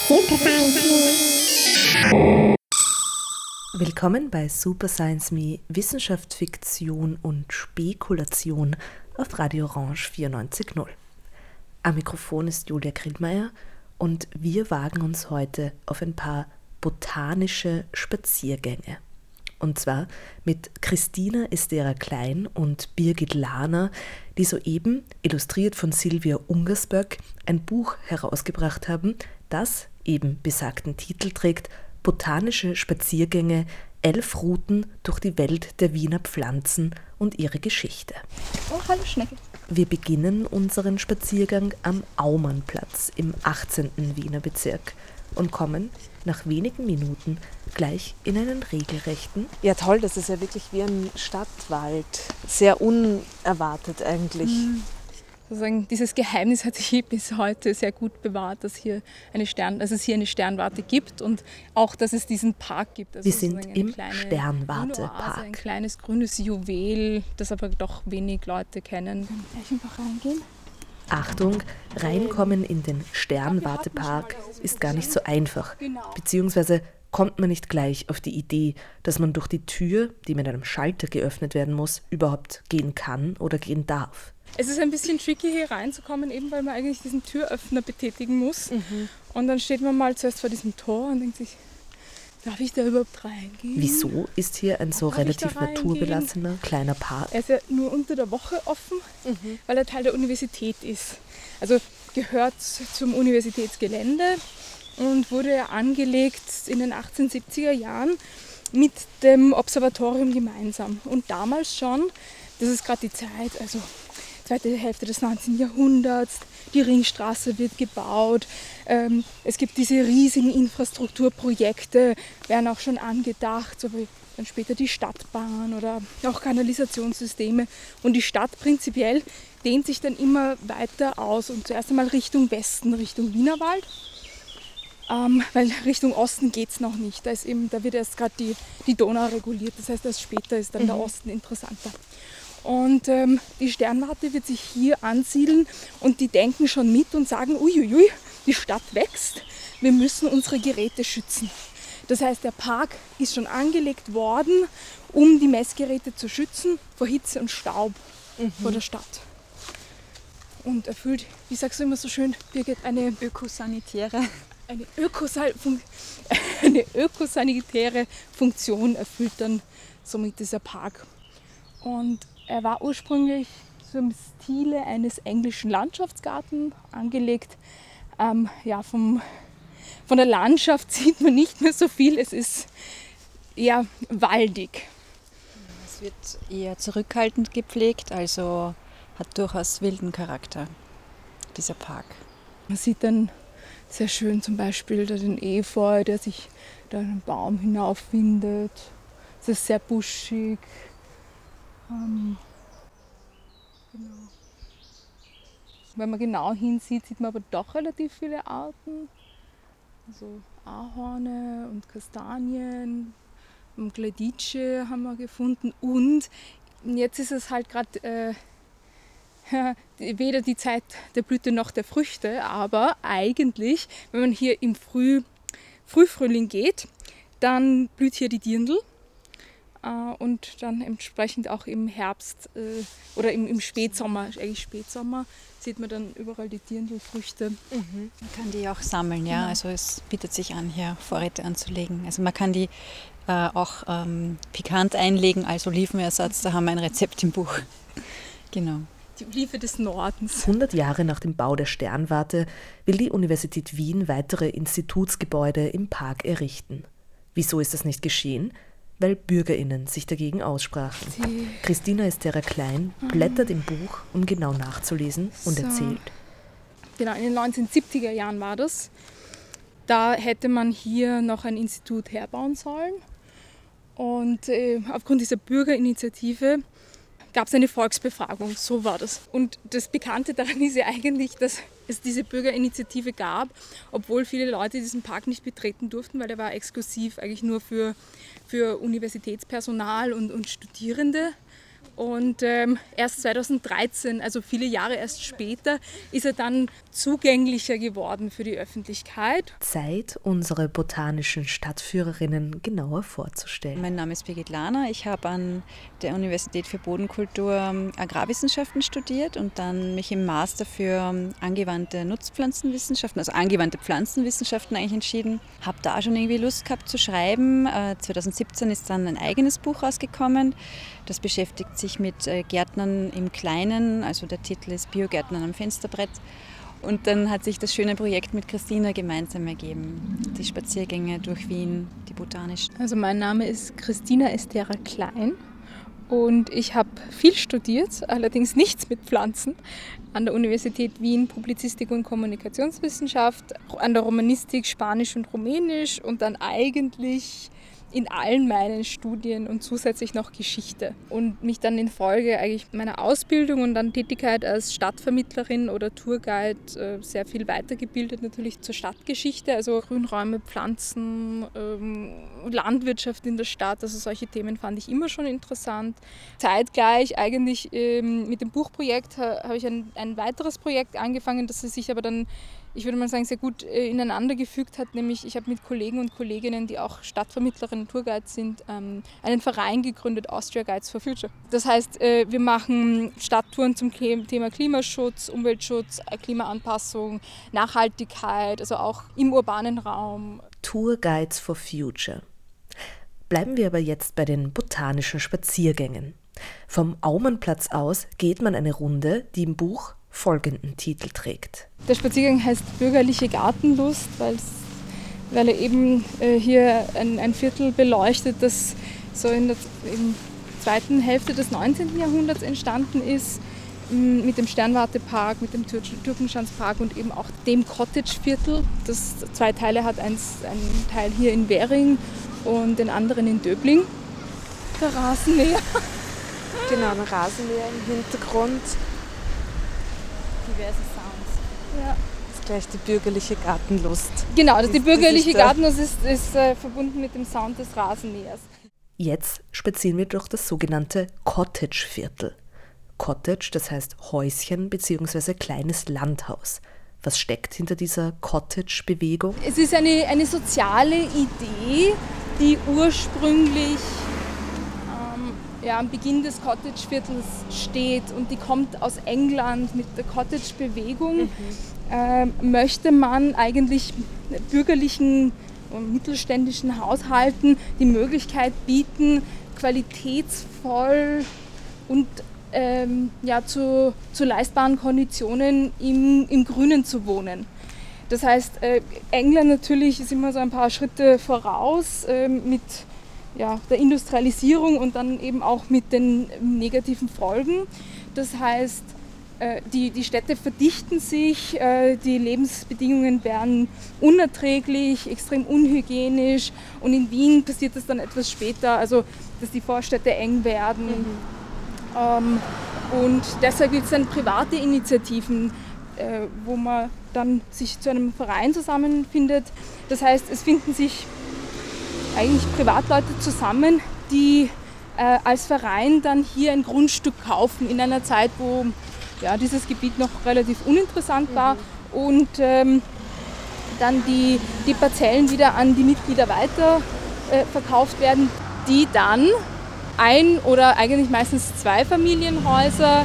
Super Science Me. Willkommen bei Super Science Me, Wissenschaft, Fiktion und Spekulation auf Radio Orange 94.0. Am Mikrofon ist Julia Grillmeier und wir wagen uns heute auf ein paar botanische Spaziergänge. Und zwar mit Christina Estera-Klein und Birgit Lahner, die soeben, illustriert von Silvia Ungersböck, ein Buch herausgebracht haben, das eben besagten Titel trägt: Botanische Spaziergänge, 11 Routen durch die Welt der Wiener Pflanzen und ihre Geschichte. Oh, hallo Schnecke. Wir beginnen unseren Spaziergang am Aumannplatz im 18. Wiener Bezirk und kommen nach wenigen Minuten gleich in einen regelrechten... Ja toll, das ist ja wirklich wie ein Stadtwald. Sehr unerwartet eigentlich. Sozusagen dieses Geheimnis hat sich bis heute sehr gut bewahrt, dass es hier eine Sternwarte gibt und auch, dass es diesen Park gibt. Also wir sind im Sternwartepark. Ein kleines grünes Juwel, das aber doch wenig Leute kennen. Gleich einfach reingehen. Achtung, reinkommen in den Sternwartepark ist gar nicht so einfach, beziehungsweise kommt man nicht gleich auf die Idee, dass man durch die Tür, die mit einem Schalter geöffnet werden muss, überhaupt gehen kann oder gehen darf. Es ist ein bisschen tricky, hier reinzukommen, eben weil man eigentlich diesen Türöffner betätigen muss. Und dann steht man mal zuerst vor diesem Tor und denkt sich, darf ich da überhaupt reingehen? Wieso ist hier ein so relativ naturbelassener kleiner Park? Er ist ja nur unter der Woche offen, weil er Teil der Universität ist. Also gehört zum Universitätsgelände und wurde ja angelegt in den 1870er Jahren mit dem Observatorium gemeinsam. Und damals schon, das ist gerade die Zeit, also zweite Hälfte des 19. Jahrhunderts, die Ringstraße wird gebaut, es gibt diese riesigen Infrastrukturprojekte, werden auch schon angedacht, so wie dann später die Stadtbahn oder auch Kanalisationssysteme. Und die Stadt prinzipiell dehnt sich dann immer weiter aus und zuerst einmal Richtung Westen, Richtung Wienerwald, weil Richtung Osten geht es noch nicht. Da wird erst gerade die Donau reguliert, das heißt, erst später ist dann der Osten interessanter. Und die Sternwarte wird sich hier ansiedeln und die denken schon mit und sagen, uiuiui, die Stadt wächst, wir müssen unsere Geräte schützen. Das heißt, der Park ist schon angelegt worden, um die Messgeräte zu schützen vor Hitze und Staub vor der Stadt. Und erfüllt, wie sagst du immer so schön, Birgit, eine ökosanitäre Funktion erfüllt dann somit dieser Park. Und er war ursprünglich so im Stile eines englischen Landschaftsgartens angelegt. Von der Landschaft sieht man nicht mehr so viel, es ist eher waldig. Es wird eher zurückhaltend gepflegt, also hat durchaus wilden Charakter, dieser Park. Man sieht dann sehr schön zum Beispiel den Efeu, der sich da in den Baum hinaufwindet. Es ist sehr buschig. Genau. Wenn man genau hinsieht, sieht man aber doch relativ viele Arten. Also Ahorne und Kastanien, Gledice haben wir gefunden. Und jetzt ist es halt gerade weder die Zeit der Blüte noch der Früchte, aber eigentlich, wenn man hier im Frühfrühling geht, dann blüht hier die Dirndl. Und dann entsprechend auch im Herbst oder im Spätsommer, eigentlich Spätsommer, sieht man dann überall die Dirndlfrüchte. Man kann die auch sammeln, ja. Also es bietet sich an, hier Vorräte anzulegen. Also man kann die auch pikant einlegen als Olivenersatz, da haben wir ein Rezept im Buch. Genau. Die Olive des Nordens. 100 Jahre nach dem Bau der Sternwarte will die Universität Wien weitere Institutsgebäude im Park errichten. Wieso ist das nicht geschehen? Weil BürgerInnen sich dagegen aussprachen. Christina Estera-Klein blättert im Buch, um genau nachzulesen und erzählt. Genau, in den 1970er Jahren war das. Da hätte man hier noch ein Institut herbauen sollen. Und aufgrund dieser Bürgerinitiative gab es eine Volksbefragung, so war das. Und das Bekannte daran ist ja eigentlich, dass es diese Bürgerinitiative gab, obwohl viele Leute diesen Park nicht betreten durften, weil der war exklusiv eigentlich nur für Universitätspersonal und Studierende Und erst 2013, also viele Jahre erst später, ist er dann zugänglicher geworden für die Öffentlichkeit. Zeit, unsere botanischen Stadtführerinnen genauer vorzustellen. Mein Name ist Birgit Lahner. Ich habe an der Universität für Bodenkultur Agrarwissenschaften studiert und dann mich im Master für angewandte Nutzpflanzenwissenschaften, also angewandte Pflanzenwissenschaften eigentlich entschieden. Habe da schon irgendwie Lust gehabt zu schreiben. 2017 ist dann ein eigenes Buch rausgekommen. Das beschäftigt sich mit Gärtnern im Kleinen, also der Titel ist Biogärtnern am Fensterbrett. Und dann hat sich das schöne Projekt mit Christina gemeinsam ergeben, die Spaziergänge durch Wien, die botanischen. Also mein Name ist Christina Estera Klein und ich habe viel studiert, allerdings nichts mit Pflanzen, an der Universität Wien Publizistik und Kommunikationswissenschaft, an der Romanistik Spanisch und Rumänisch und dann eigentlich in allen meinen Studien und zusätzlich noch Geschichte. Und mich dann in Folge eigentlich meiner Ausbildung und dann Tätigkeit als Stadtvermittlerin oder Tourguide sehr viel weitergebildet, natürlich zur Stadtgeschichte, also Grünräume, Pflanzen, Landwirtschaft in der Stadt, also solche Themen fand ich immer schon interessant. Zeitgleich eigentlich mit dem Buchprojekt habe ich ein weiteres Projekt angefangen, das sich aber dann, ich würde mal sagen, sehr gut ineinander gefügt hat, nämlich ich habe mit Kollegen und Kolleginnen, die auch Stadtvermittlerinnen und Tourguides sind, einen Verein gegründet, Austria Guides for Future. Das heißt, wir machen Stadttouren zum Thema Klimaschutz, Umweltschutz, Klimaanpassung, Nachhaltigkeit, also auch im urbanen Raum. Tour Guides for Future. Bleiben wir aber jetzt bei den botanischen Spaziergängen. Vom Aumannplatz aus geht man eine Runde, die im Buch folgenden Titel trägt. Der Spaziergang heißt Bürgerliche Gartenlust, weil er eben hier ein Viertel beleuchtet, das so in der zweiten Hälfte des 19. Jahrhunderts entstanden ist, mit dem Sternwartepark, mit dem Türkenschanzpark und eben auch dem Cottage-Viertel, das zwei Teile hat, einen Teil hier in Währing und den anderen in Döbling. Der Rasenmäher. Genau, ein Rasenmäher im Hintergrund. Diverse Sounds. Ja. Das ist gleich die bürgerliche Gartenlust. Genau, die bürgerliche ist da. Gartenlust ist verbunden mit dem Sound des Rasenmähers. Jetzt spazieren wir durch das sogenannte Cottage-Viertel. Cottage, das heißt Häuschen bzw. kleines Landhaus. Was steckt hinter dieser Cottage-Bewegung? Es ist eine soziale Idee, die ursprünglich am Beginn des Cottage-Viertels steht und die kommt aus England mit der Cottage-Bewegung. Möchte man eigentlich bürgerlichen und mittelständischen Haushalten die Möglichkeit bieten, qualitätsvoll und zu leistbaren Konditionen im Grünen zu wohnen. Das heißt, England natürlich ist immer so ein paar Schritte voraus mit der Industrialisierung und dann eben auch mit den negativen Folgen. Das heißt, die Städte verdichten sich, die Lebensbedingungen werden unerträglich, extrem unhygienisch und in Wien passiert das dann etwas später, also dass die Vorstädte eng werden. Und deshalb gibt es dann private Initiativen, wo man dann sich zu einem Verein zusammenfindet. Das heißt, es finden sich eigentlich Privatleute zusammen, die als Verein dann hier ein Grundstück kaufen in einer Zeit, wo dieses Gebiet noch relativ uninteressant war und dann die Parzellen wieder an die Mitglieder weiter verkauft werden, die dann ein oder eigentlich meistens zwei Familienhäuser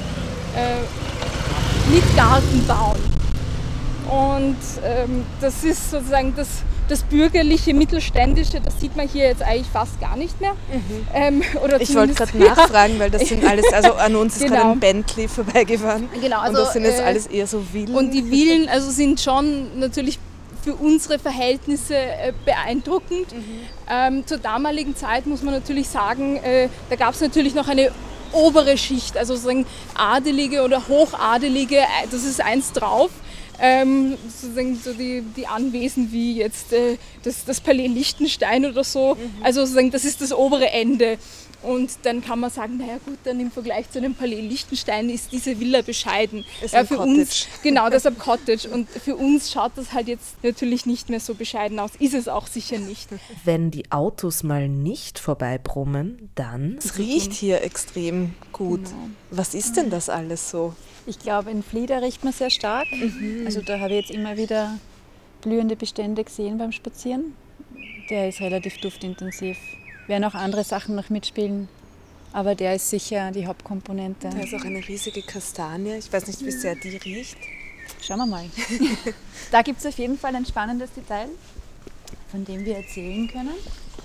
mit Garten bauen. Und das ist sozusagen das bürgerliche, mittelständische, das sieht man hier jetzt eigentlich fast gar nicht mehr. Ich wollte gerade nachfragen, weil das sind alles, also an uns ist gerade ein Bentley vorbeigefahren. Genau, also, und das sind jetzt alles eher so Villen. Und die Villen sind schon natürlich für unsere Verhältnisse beeindruckend. Zur damaligen Zeit muss man natürlich sagen, da gab es natürlich noch eine obere Schicht, also sozusagen Adelige oder Hochadelige, das ist eins drauf. Sozusagen so die Anwesen wie jetzt das Palais Liechtenstein oder so. Also sozusagen das ist das obere Ende. Und dann kann man sagen, naja gut, dann im Vergleich zu einem Palais Liechtenstein ist diese Villa bescheiden. Ist ein für Cottage. uns, genau, das ist ein Cottage. Und für uns schaut das halt jetzt natürlich nicht mehr so bescheiden aus. Ist es auch sicher nicht. Wenn die Autos mal nicht vorbeibrummen, dann Es riecht hier extrem gut. Was ist denn das alles so? Ich glaube, in Flieder riecht man sehr stark. Also da habe ich jetzt immer wieder blühende Bestände gesehen beim Spazieren. Der ist relativ duftintensiv. Werden auch andere Sachen noch mitspielen, aber der ist sicher die Hauptkomponente. Da ist auch eine riesige Kastanie. Ich weiß nicht, wie sehr die riecht. Schauen wir mal. Da gibt es auf jeden Fall ein spannendes Detail, von dem wir erzählen können.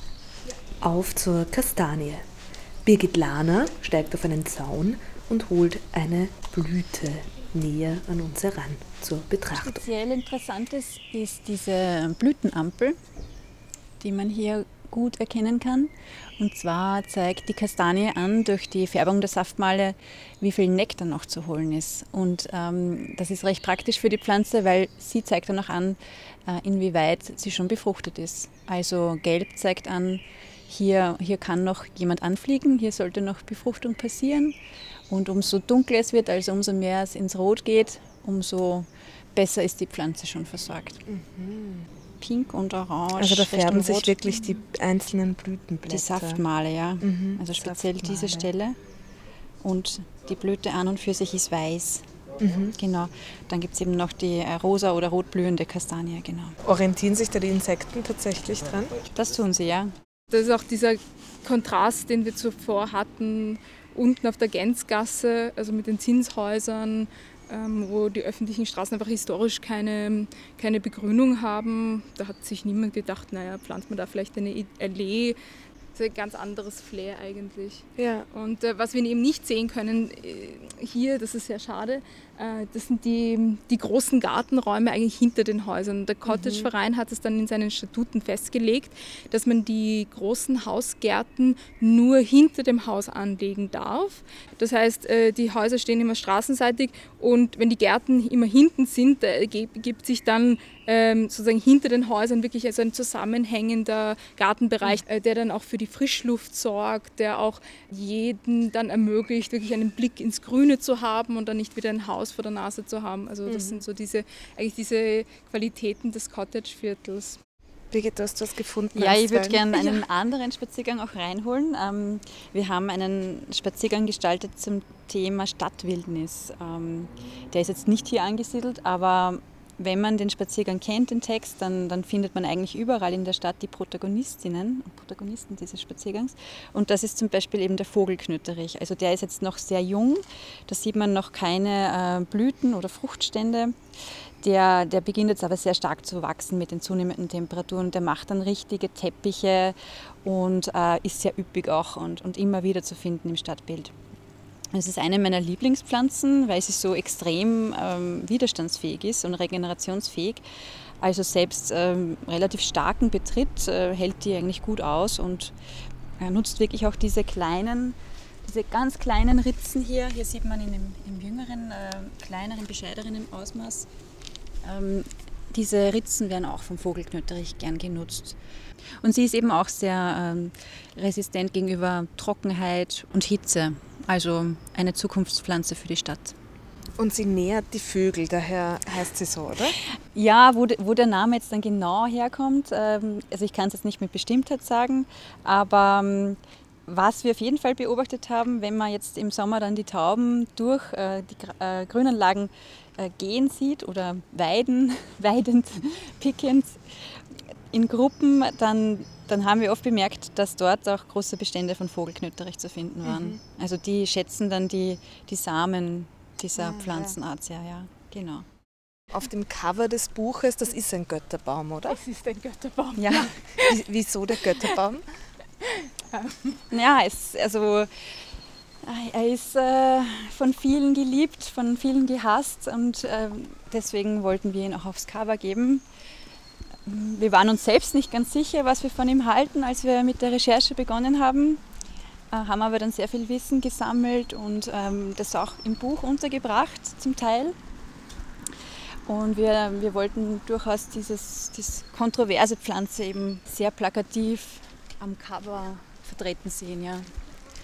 auf zur Kastanie. Birgit Lahner steigt auf einen Zaun und holt eine Blüte näher an uns heran zur Betrachtung. Speziell Interessantes ist diese Blütenampel, die man hier gut erkennen kann. Und zwar zeigt die Kastanie an, durch die Färbung der Saftmale, wie viel Nektar noch zu holen ist. Und das ist recht praktisch für die Pflanze, weil sie zeigt dann auch an, inwieweit sie schon befruchtet ist. Also gelb zeigt an, hier kann noch jemand anfliegen, hier sollte noch Befruchtung passieren. Und umso dunkler es wird, also umso mehr es ins Rot geht, umso besser ist die Pflanze schon versorgt. Pink und Orange. Also da färben Richtung sich Rot. wirklich die einzelnen Blütenblätter. Die Saftmale, ja. Also speziell Saftmale. diese Stelle. Und die Blüte an und für sich ist weiß. Genau. Dann gibt es eben noch die rosa oder rotblühende Kastanie, genau. Orientieren sich da die Insekten tatsächlich dran? Das tun sie, ja. Das ist auch dieser Kontrast, den wir zuvor hatten, unten auf der Gänzgasse, also mit den Zinshäusern, wo die öffentlichen Straßen einfach historisch keine Begrünung haben. Da hat sich niemand gedacht, naja, pflanzt man da vielleicht eine Allee. Das ist ein ganz anderes Flair eigentlich. Ja. Und was wir eben nicht sehen können hier, das ist sehr schade, das sind die großen Gartenräume eigentlich hinter den Häusern. Der Cottageverein hat es dann in seinen Statuten festgelegt, dass man die großen Hausgärten nur hinter dem Haus anlegen darf. Das heißt, die Häuser stehen immer straßenseitig und wenn die Gärten immer hinten sind, gibt sich dann sozusagen hinter den Häusern wirklich also ein zusammenhängender Gartenbereich, der dann auch für die Frischluft sorgt, der auch jeden dann ermöglicht, wirklich einen Blick ins Grüne zu haben und dann nicht wieder ein Haus vor der Nase zu haben. Also das sind so diese Qualitäten des Cottage-Viertels. Birgit, du hast was gefunden? Ja, am ich würde Zweig? gerne einen anderen Spaziergang auch reinholen. Wir haben einen Spaziergang gestaltet zum Thema Stadtwildnis. Der ist jetzt nicht hier angesiedelt, aber wenn man den Spaziergang kennt, den Text, dann findet man eigentlich überall in der Stadt die Protagonistinnen und Protagonisten dieses Spaziergangs. Und das ist zum Beispiel eben der Vogelknöterich. Also der ist jetzt noch sehr jung, da sieht man noch keine Blüten oder Fruchtstände. Der beginnt jetzt aber sehr stark zu wachsen mit den zunehmenden Temperaturen. Der macht dann richtige Teppiche und ist sehr üppig auch und immer wieder zu finden im Stadtbild. Es ist eine meiner Lieblingspflanzen, weil sie so extrem widerstandsfähig ist und regenerationsfähig. Also selbst relativ starken Betritt hält die eigentlich gut aus und nutzt wirklich auch diese ganz kleinen Ritzen hier. Hier sieht man im jüngeren, kleineren, bescheidenen Ausmaß. Diese Ritzen werden auch vom Vogelknöterich gern genutzt. Und sie ist eben auch sehr resistent gegenüber Trockenheit und Hitze. Also eine Zukunftspflanze für die Stadt. Und sie nährt die Vögel, daher heißt sie so, oder? Ja, wo der Name jetzt dann genau herkommt, also ich kann es jetzt nicht mit Bestimmtheit sagen, aber was wir auf jeden Fall beobachtet haben, wenn man jetzt im Sommer dann die Tauben durch die Grünanlagen gehen sieht oder weidend, pickend in Gruppen, dann haben wir oft bemerkt, dass dort auch große Bestände von Vogelknöterich zu finden waren. Also die schätzen dann die Samen dieser Pflanzenart sehr, ja, genau. Auf dem Cover des Buches, das ist ein Götterbaum, oder? Es ist ein Götterbaum. Ja, Wieso der Götterbaum? ja er ist von vielen geliebt, von vielen gehasst und deswegen wollten wir ihn auch aufs Cover geben. Wir waren uns selbst nicht ganz sicher, was wir von ihm halten, als wir mit der Recherche begonnen haben, haben aber dann sehr viel Wissen gesammelt und das auch im Buch untergebracht zum Teil. Und wir wollten durchaus diese kontroverse Pflanze eben sehr plakativ am Cover vertreten sehen. Ja.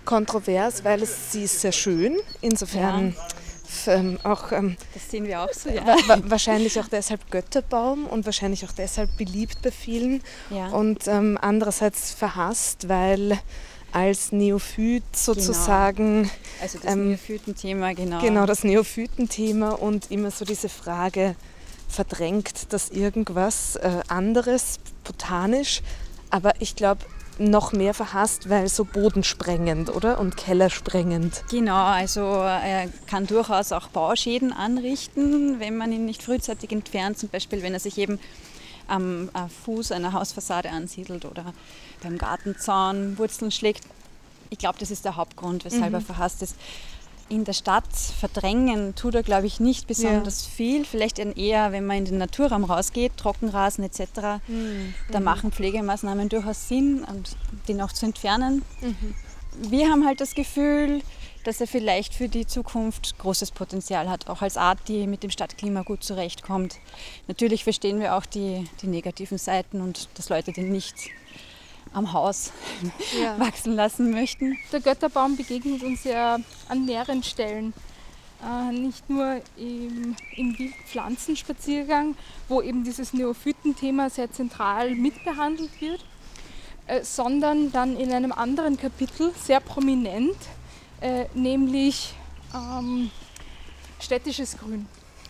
kontrovers, weil sie ist sehr schön. Insofern auch Das sehen wir auch so, ja. wahrscheinlich auch deshalb Götterbaum und wahrscheinlich auch deshalb beliebt bei vielen. Ja. Und andererseits verhasst, weil als Neophyt sozusagen Also das Neophyten-Thema, genau. genau das Neophytenthema und immer so diese Frage verdrängt, dass irgendwas anderes, botanisch, aber ich glaube noch mehr verhasst, weil so bodensprengend, oder? Und kellersprengend. Genau, also er kann durchaus auch Bauschäden anrichten, wenn man ihn nicht frühzeitig entfernt, zum Beispiel wenn er sich eben am Fuß einer Hausfassade ansiedelt oder beim Gartenzaun Wurzeln schlägt. Ich glaube, das ist der Hauptgrund, weshalb er verhasst ist. In der Stadt verdrängen tut er, glaube ich, nicht besonders viel. Vielleicht eher, wenn man in den Naturraum rausgeht, Trockenrasen etc. Da machen Pflegemaßnahmen durchaus Sinn, und den auch zu entfernen. Wir haben halt das Gefühl, dass er vielleicht für die Zukunft großes Potenzial hat, auch als Art, die mit dem Stadtklima gut zurechtkommt. Natürlich verstehen wir auch die negativen Seiten und dass Leute den nicht am Haus wachsen lassen möchten. Der Götterbaum begegnet uns ja an mehreren Stellen. Nicht nur im Wildpflanzenspaziergang, wo eben dieses Neophyten-Thema sehr zentral mitbehandelt wird, sondern dann in einem anderen Kapitel sehr prominent, nämlich städtisches Grün.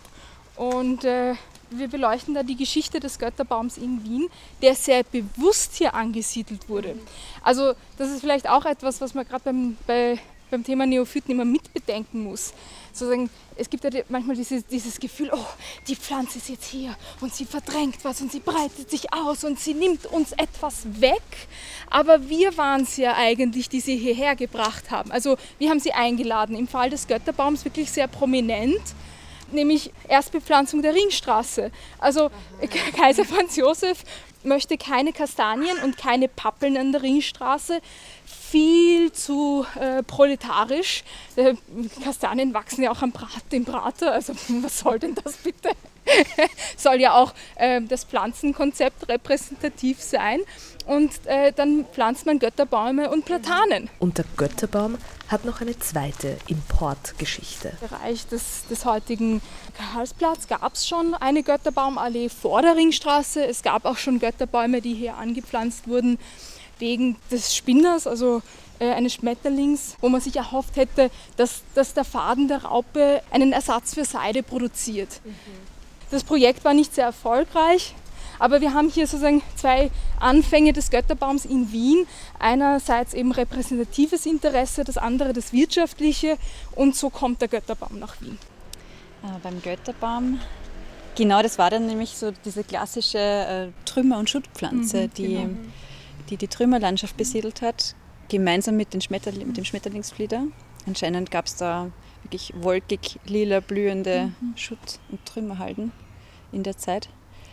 Und wir beleuchten da die Geschichte des Götterbaums in Wien, der sehr bewusst hier angesiedelt wurde. Also das ist vielleicht auch etwas, was man gerade beim Thema Neophyten immer mitbedenken muss. Sozusagen, es gibt ja manchmal dieses Gefühl, oh, die Pflanze ist jetzt hier und sie verdrängt was und sie breitet sich aus und sie nimmt uns etwas weg. Aber wir waren es ja eigentlich, die sie hierher gebracht haben. Also wir haben sie eingeladen. Im Fall des Götterbaums wirklich sehr prominent, nämlich Erstbepflanzung der Ringstraße. Also Kaiser Franz Josef möchte keine Kastanien und keine Pappeln an der Ringstraße. Viel zu proletarisch. Kastanien wachsen ja auch im Prater, also was soll denn das bitte? Soll ja auch das Pflanzenkonzept repräsentativ sein. Und dann pflanzt man Götterbäume und Platanen. Und der Götterbaum hat noch eine zweite Importgeschichte. Im Bereich des heutigen Karlsplatz gab es schon eine Götterbaumallee vor der Ringstraße. Es gab auch schon Götterbäume, die hier angepflanzt wurden wegen des Spinners, also eines Schmetterlings, wo man sich erhofft hätte, dass der Faden der Raupe einen Ersatz für Seide produziert. Das Projekt war nicht sehr erfolgreich, aber wir haben hier sozusagen zwei Anfänge des Götterbaums in Wien. Einerseits eben repräsentatives Interesse, das andere das wirtschaftliche, und so kommt der Götterbaum nach Wien. Beim Götterbaum, genau, das war dann nämlich so diese klassische Trümmer- und Schuttpflanze, die Trümmerlandschaft besiedelt hat, gemeinsam mit dem Schmetterlingsflieder. Anscheinend gab es da wirklich wolkig lila blühende Schutt- und Trümmerhalden in der Zeit.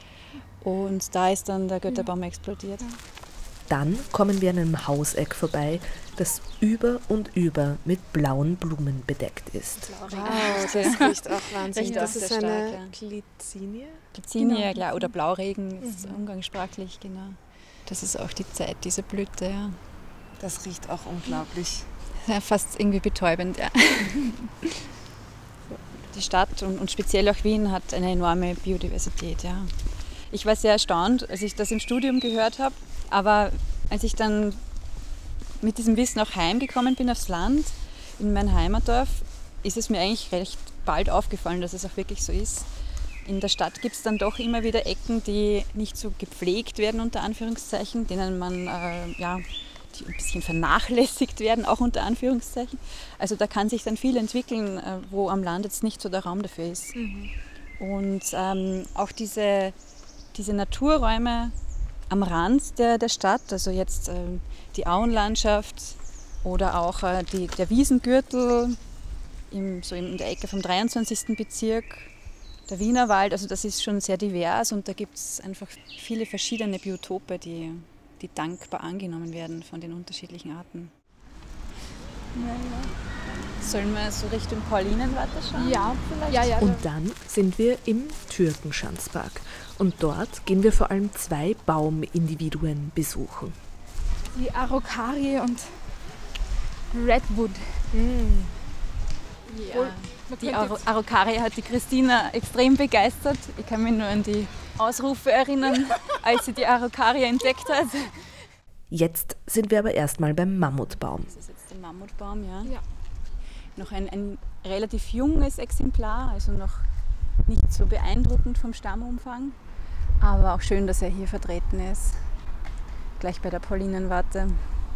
Und da ist dann der Götterbaum explodiert. Dann kommen wir an einem Hauseck vorbei, das über und über mit blauen Blumen bedeckt ist. Wow, das riecht auch wahnsinnig. Riecht Das auch ist sehr eine stark, Glycinie. Glycinie, ja, oder Blauregen, ist umgangssprachlich, genau. Das ist auch die Zeit dieser Blüte, ja. Das riecht auch unglaublich. Ja, fast irgendwie betäubend, ja. Die Stadt und speziell auch Wien hat eine enorme Biodiversität, ja. Ich war sehr erstaunt, als ich das im Studium gehört habe, aber als ich dann mit diesem Wissen auch heimgekommen bin aufs Land, in mein Heimatdorf, ist es mir eigentlich recht bald aufgefallen, dass es auch wirklich so ist. In der Stadt gibt es dann doch immer wieder Ecken, die nicht so gepflegt werden, unter Anführungszeichen, denen man die ein bisschen vernachlässigt werden, auch unter Anführungszeichen. Also da kann sich dann viel entwickeln, wo am Land jetzt nicht so der Raum dafür ist. Und auch diese Naturräume am Rand der Stadt, also jetzt die Auenlandschaft oder auch der Wiesengürtel in der Ecke vom 23. Bezirk, der Wienerwald, also das ist schon sehr divers und da gibt es einfach viele verschiedene Biotope, die dankbar angenommen werden von den unterschiedlichen Arten. Sollen wir so Richtung Paulinenwarte schauen? Ja, vielleicht. Ja. Und dann sind wir im Türkenschanzpark. Und dort gehen wir vor allem 2 Baumindividuen besuchen. Die Araucarie und Redwood. Ja. Die Araucaria hat die Christina extrem begeistert. Ich kann mich nur an die Ausrufe erinnern, als sie die Araucaria entdeckt hat. Jetzt sind wir aber erstmal beim Mammutbaum. Das ist jetzt der Mammutbaum, ja. Ja. Noch ein relativ junges Exemplar, also noch nicht so beeindruckend vom Stammumfang. Aber auch schön, dass er hier vertreten ist. Gleich bei der Paulinenwarte.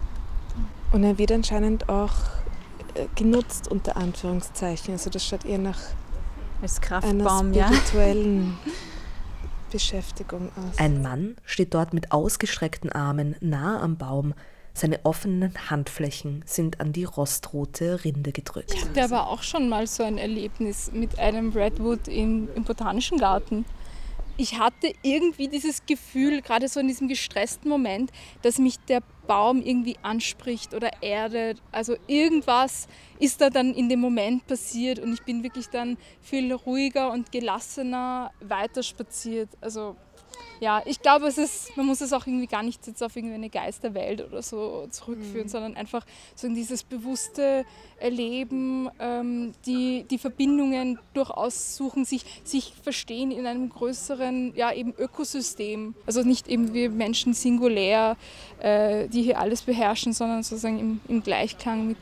Und er wird anscheinend auch genutzt, unter Anführungszeichen. Also das schaut eher nach Als einer Kraftbaum, ja. spirituellen Beschäftigung aus. Ein Mann steht dort mit ausgestreckten Armen nahe am Baum. Seine offenen Handflächen sind an die rostrote Rinde gedrückt. Ich hatte aber auch schon mal so ein Erlebnis mit einem Redwood im Botanischen Garten. Ich hatte irgendwie dieses Gefühl, gerade so in diesem gestressten Moment, dass mich der Baum irgendwie anspricht oder erdet. Also irgendwas ist da dann in dem Moment passiert und ich bin wirklich dann viel ruhiger und gelassener weiter spaziert. Also ja, ich glaube, man muss es auch irgendwie gar nicht jetzt auf irgendwie eine Geisterwelt oder so zurückführen, sondern einfach so in dieses bewusste Erleben, die Verbindungen durchaus suchen, sich verstehen in einem größeren, ja, eben Ökosystem. Also nicht eben wir Menschen singulär, die hier alles beherrschen, sondern sozusagen im Gleichklang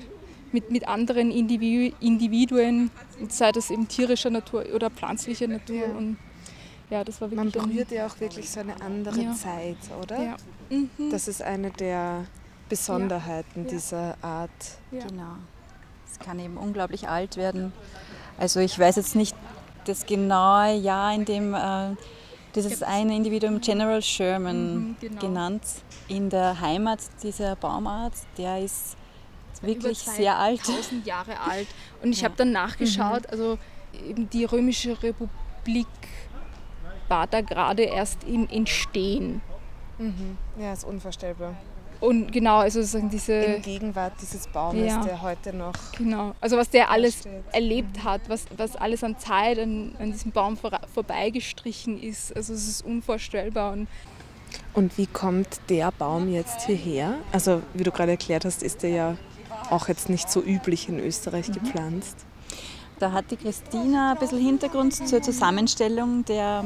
mit anderen Individuen, sei das eben tierischer Natur oder pflanzlicher Natur. Ja. Und ja, das war wirklich Man berührt ja auch wirklich so eine andere Zeit, oder? Ja. Das ist eine der Besonderheiten Ja. dieser Art. Ja. Genau. Es kann eben unglaublich alt werden. Also ich weiß jetzt nicht das genaue Jahr, in dem dieses eine Individuum General Sherman genau. genannt, in der Heimat dieser Baumart, der ist wirklich Über sehr alt. 1000 Jahre alt. Und ich habe dann nachgeschaut, also eben die Römische Republik war da gerade erst im Entstehen. Ja, ist unvorstellbar. Und genau, also sozusagen In Gegenwart dieses Baumes, Ja. der heute noch... genau, also was der alles steht. erlebt hat, was alles an Zeit an diesem Baum vorbeigestrichen ist, also es ist unvorstellbar. Und wie kommt der Baum jetzt hierher? Also wie du gerade erklärt hast, ist der ja auch jetzt nicht so üblich in Österreich gepflanzt. Da hat die Christina ein bisschen Hintergrund zur Zusammenstellung der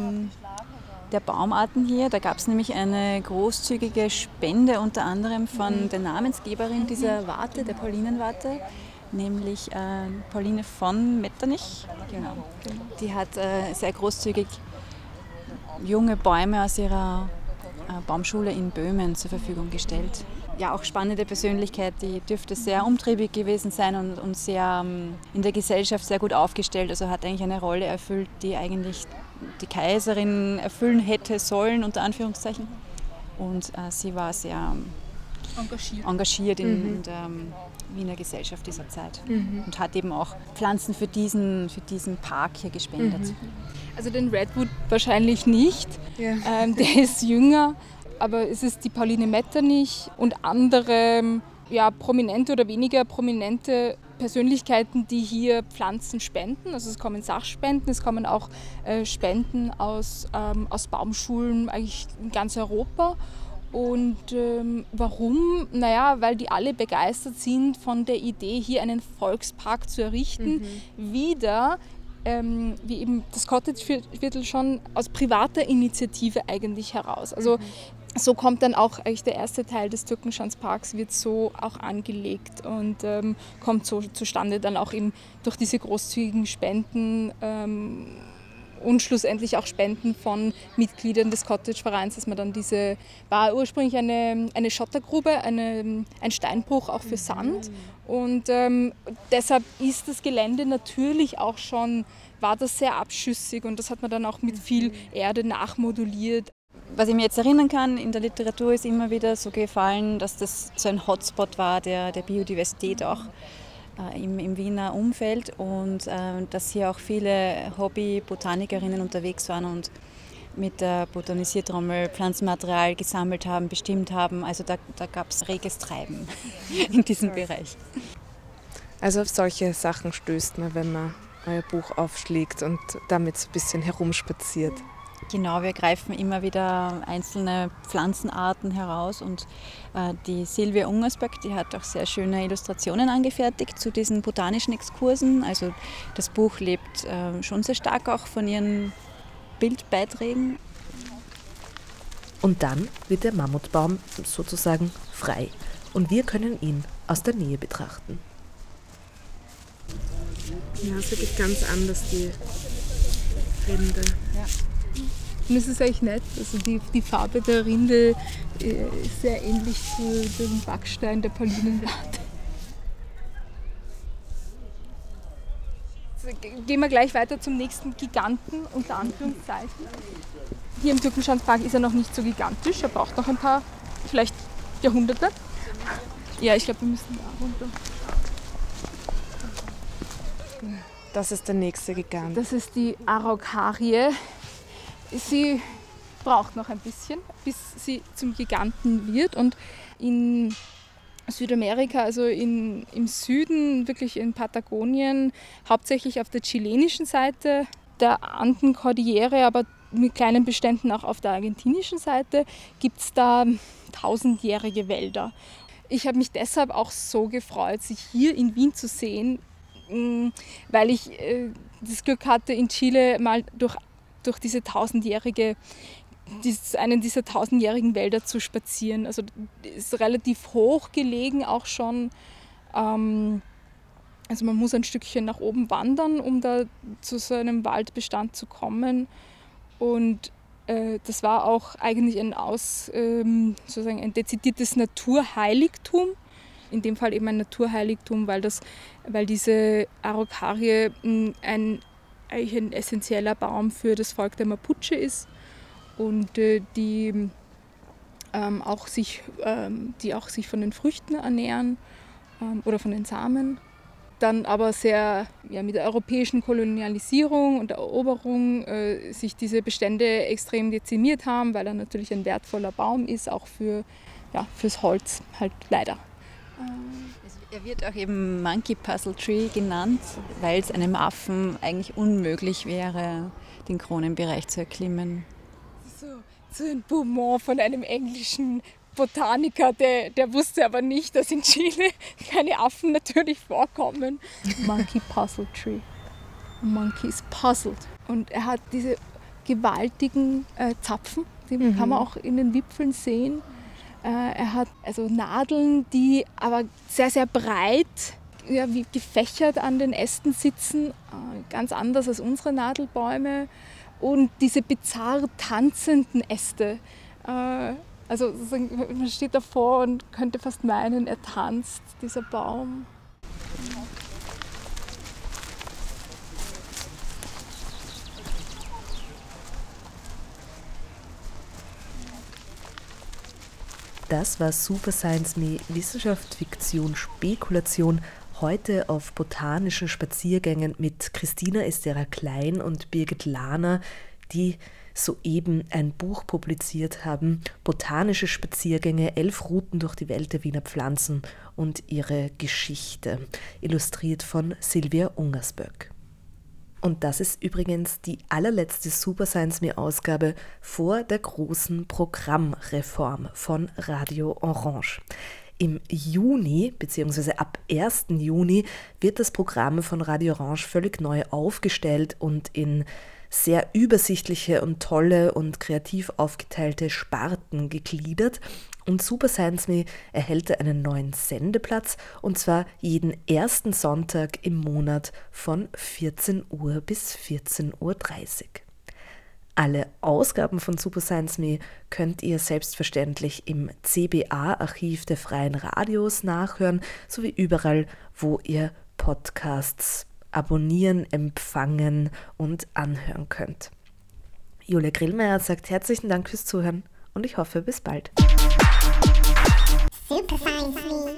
Baumarten hier. Da gab es nämlich eine großzügige Spende unter anderem von der Namensgeberin dieser Warte, der Paulinenwarte, nämlich Pauline von Metternich. Genau. Die hat sehr großzügig junge Bäume aus ihrer Baumschule in Böhmen zur Verfügung gestellt. Ja, auch spannende Persönlichkeit, die dürfte sehr umtriebig gewesen sein und sehr in der Gesellschaft sehr gut aufgestellt. Also hat eigentlich eine Rolle erfüllt, die eigentlich die Kaiserin erfüllen hätte sollen, unter Anführungszeichen. Und sie war sehr engagiert in der Wiener Gesellschaft dieser Zeit und hat eben auch Pflanzen für diesen Park hier gespendet. Also den Redwood wahrscheinlich nicht, Ja. der ist jünger, aber es ist die Pauline Metternich und andere prominente oder weniger prominente Persönlichkeiten, die hier Pflanzen spenden. Also es kommen Sachspenden, es kommen auch Spenden aus Baumschulen eigentlich in ganz Europa. Und warum? Naja, weil die alle begeistert sind von der Idee, hier einen Volkspark zu errichten, wieder wie eben das Cottage-Viertel schon aus privater Initiative eigentlich heraus. Also so kommt dann auch eigentlich der erste Teil des Türkenschanzparks, wird so auch angelegt und kommt so zustande dann auch eben durch diese großzügigen Spenden und schlussendlich auch Spenden von Mitgliedern des Cottage-Vereins, dass man dann war ursprünglich eine Schottergrube, ein Steinbruch auch für Sand und deshalb ist das Gelände natürlich auch schon, war das sehr abschüssig und das hat man dann auch mit viel Erde nachmoduliert. Was ich mir jetzt erinnern kann, in der Literatur ist immer wieder so gefallen, dass das so ein Hotspot war der Biodiversität auch im Wiener Umfeld und dass hier auch viele Hobby-Botanikerinnen unterwegs waren und mit der Botanisiertrommel Pflanzenmaterial gesammelt haben, bestimmt haben. Also da gab es reges Treiben in diesem Bereich. Also auf solche Sachen stößt man, wenn man euer Buch aufschlägt und damit so ein bisschen herumspaziert. Genau, wir greifen immer wieder einzelne Pflanzenarten heraus und die Silvia Ungersböck, die hat auch sehr schöne Illustrationen angefertigt zu diesen botanischen Exkursen. Also das Buch lebt schon sehr stark auch von ihren Bildbeiträgen. Und dann wird der Mammutbaum sozusagen frei und wir können ihn aus der Nähe betrachten. Ja, es ist wirklich ganz anders, die Rinde. Ja. Und es ist eigentlich nett, also die Farbe der Rinde ist sehr ähnlich zu dem Backstein der Paulinenwarte. Also gehen wir gleich weiter zum nächsten Giganten, unter Anführungszeichen. Hier im Türkenschanzpark ist er noch nicht so gigantisch, er braucht noch ein paar, vielleicht Jahrhunderte. Ja, ich glaube, wir müssen da runter. Das ist der nächste Gigant. Das ist die Araucarie. Sie braucht noch ein bisschen, bis sie zum Giganten wird. Und in Südamerika, also im Süden, wirklich in Patagonien, hauptsächlich auf der chilenischen Seite der Andenkordillere, aber mit kleinen Beständen auch auf der argentinischen Seite, gibt es da 1000-jährige Wälder. Ich habe mich deshalb auch so gefreut, sich hier in Wien zu sehen, weil ich das Glück hatte, in Chile mal durch diese einen dieser 1000-jährigen Wälder zu spazieren. Also ist relativ hoch gelegen auch schon. Also man muss ein Stückchen nach oben wandern, um da zu so einem Waldbestand zu kommen. Und das war auch eigentlich sozusagen ein dezidiertes Naturheiligtum. In dem Fall eben ein Naturheiligtum, weil diese Araucarie eigentlich ein essentieller Baum für das Volk der Mapuche ist und die auch sich von den Früchten ernähren oder von den Samen. Dann aber sehr mit der europäischen Kolonialisierung und der Eroberung sich diese Bestände extrem dezimiert haben, weil er natürlich ein wertvoller Baum ist, auch fürs Holz halt leider. Er wird auch eben Monkey Puzzle Tree genannt, weil es einem Affen eigentlich unmöglich wäre, den Kronenbereich zu erklimmen. So ein Beaumont von einem englischen Botaniker, der wusste aber nicht, dass in Chile keine Affen natürlich vorkommen. Monkey Puzzle Tree. A monkey is puzzled. Und er hat diese gewaltigen Zapfen, die kann man auch in den Wipfeln sehen. Er hat also Nadeln, die aber sehr, sehr breit, wie gefächert an den Ästen sitzen, ganz anders als unsere Nadelbäume. Und diese bizarr tanzenden Äste. Also man steht davor und könnte fast meinen, er tanzt, dieser Baum. Das war Super Science Me, Wissenschaft, Fiktion, Spekulation. Heute auf botanischen Spaziergängen mit Christina Estera Klein und Birgit Lahner, die soeben ein Buch publiziert haben, Botanische Spaziergänge, 11 Routen durch die Welt der Wiener Pflanzen und ihre Geschichte, illustriert von Silvia Ungersböck. Und das ist übrigens die allerletzte Super Science Me Ausgabe vor der großen Programmreform von Radio Orange. Im Juni, beziehungsweise ab 1. Juni, wird das Programm von Radio Orange völlig neu aufgestellt und in sehr übersichtliche und tolle und kreativ aufgeteilte Sparten gegliedert. Und Super Science Me erhält einen neuen Sendeplatz, und zwar jeden ersten Sonntag im Monat von 14 Uhr bis 14.30 Uhr. Alle Ausgaben von Super Science Me könnt ihr selbstverständlich im CBA-Archiv der Freien Radios nachhören, sowie überall, wo ihr Podcasts abonnieren, empfangen und anhören könnt. Julia Grillmeier sagt herzlichen Dank fürs Zuhören und ich hoffe, bis bald. Super Science Me.